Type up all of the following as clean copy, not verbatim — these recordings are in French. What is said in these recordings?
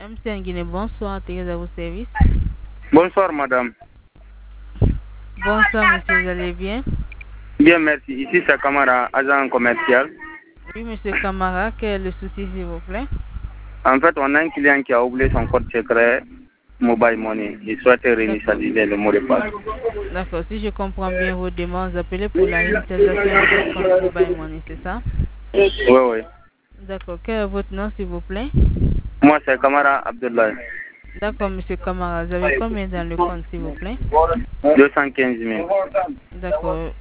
MTN Guinée, bonsoir, Thérèse à vos services. Bonsoir, madame. Bonsoir, monsieur, vous allez bien? Bien, merci. Ici, c'est Camara, agent commercial. Oui, monsieur Camara, quel est le souci, s'il vous plaît? En fait, on a un client qui a oublié son code secret Mobile Money. Il souhaite réinitialiser le mot de passe. D'accord, si je comprends bien vos demandes, vous appelez pour la réinitialisation de votre compte Mobile Money, c'est ça? Oui, oui. D'accord, quel est votre nom, s'il vous plaît? Moi, c'est Camara Abdoulaye. D'accord, monsieur Camara, vous avez combien dans le compte, s'il vous plaît? 215 000. D'accord.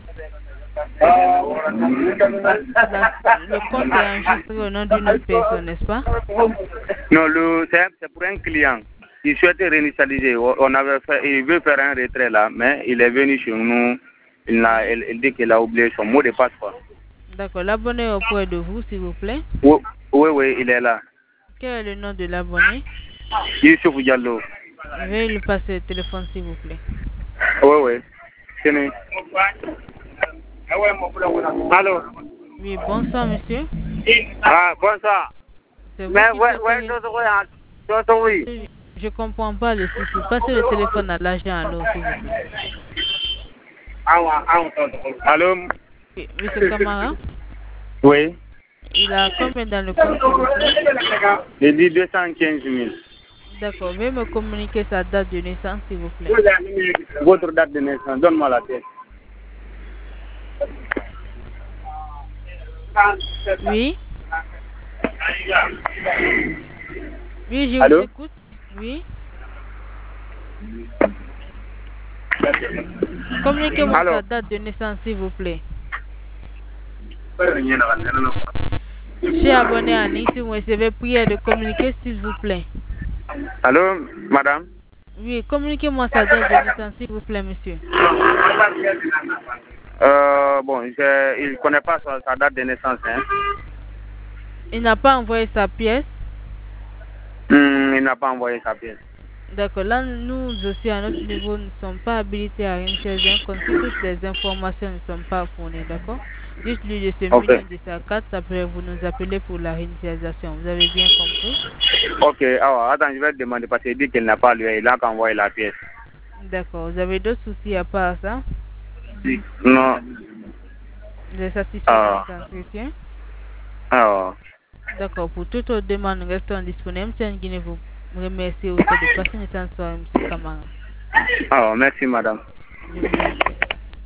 Le compte est enregistré au nom d'une autre personne, n'est-ce pas? Non, c'est pour un client. Il souhaite réinitialiser. Il veut faire un retrait là, mais il est venu chez nous. Il dit qu'il a oublié son mot de passe. D'accord, l'abonné est auprès de vous, s'il vous plaît. Oui, oui, il est là. Quel est le nom de l'abonné? Youssouf Diallo. Veuillez lui passer le téléphone, s'il vous plaît. Oui, oui. Allô? Oui, bonsoir, monsieur. Ah, bonsoir. C'est vous Mais qui oui. Je comprends pas le souci. Passez le téléphone à l'agent alors, s'il vous plaît. Allô? Oui, monsieur Camara, Oui. il a combien dans le compte, s'il vous plaît? Il dit 215 000. D'accord, veuillez me communiquer sa date de naissance, s'il vous plaît. Votre date de naissance, donne-moi la tête. Oui? Oui, je Allô? vous écoute. Oui? Communiquez-moi sa date de naissance, s'il vous plaît. Je suis abonné à Nice, si vous recevez prière de communiquer, s'il vous plaît. Allô, madame? Oui, communiquez-moi sa date de naissance, s'il vous plaît, monsieur. Bon, il ne connaît pas sa date de naissance. Hein? Il n'a pas envoyé sa pièce. Il n'a pas envoyé sa pièce. D'accord, là, nous aussi, à notre niveau, ne sommes pas habilités à réinitialiser un compte si toutes les informations ne sont pas fournies, d'accord? Dites-lui de se munir de sa carte, après vous nous appelez pour la réinitialisation. Vous avez bien compris? Ok, alors, attends, je vais te demander parce qu'il dit qu'il n'a pas lui, il a qu'envoyé la pièce. D'accord, vous avez d'autres soucis à part ça? Non. Vous êtes satisfait de cet entretien? Alors. D'accord, pour toute autre demande, restons disponibles. Tiens, Guinée vous remercie aussi de passer une temps sur M. Kamara. Alors, merci madame. Je vous en prie.